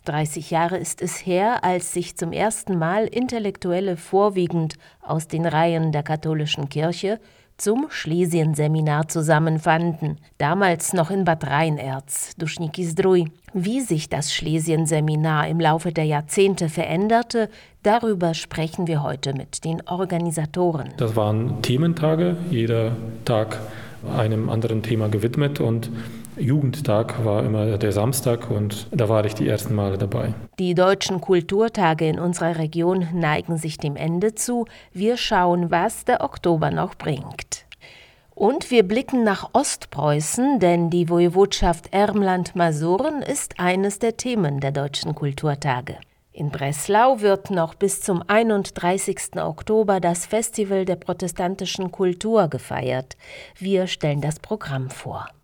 30 Jahre ist es her, als sich zum ersten Mal Intellektuelle vorwiegend aus den Reihen der katholischen Kirche zum Schlesien-Seminar zusammenfanden, damals noch in Bad Rheinerz, Duschniki Zdrój. Wie sich das Schlesien-Seminar im Laufe der Jahrzehnte veränderte, darüber sprechen wir heute mit den Organisatoren. Das waren Thementage, jeder Tag einem anderen Thema gewidmet, und Jugendtag war immer der Samstag, und da war ich die ersten Male dabei. Die deutschen Kulturtage in unserer Region neigen sich dem Ende zu. Wir schauen, was der Oktober noch bringt. Und wir blicken nach Ostpreußen, denn die Woiwodschaft Ermland-Masuren ist eines der Themen der deutschen Kulturtage. In Breslau wird noch bis zum 31. Oktober das Festival der protestantischen Kultur gefeiert. Wir stellen das Programm vor.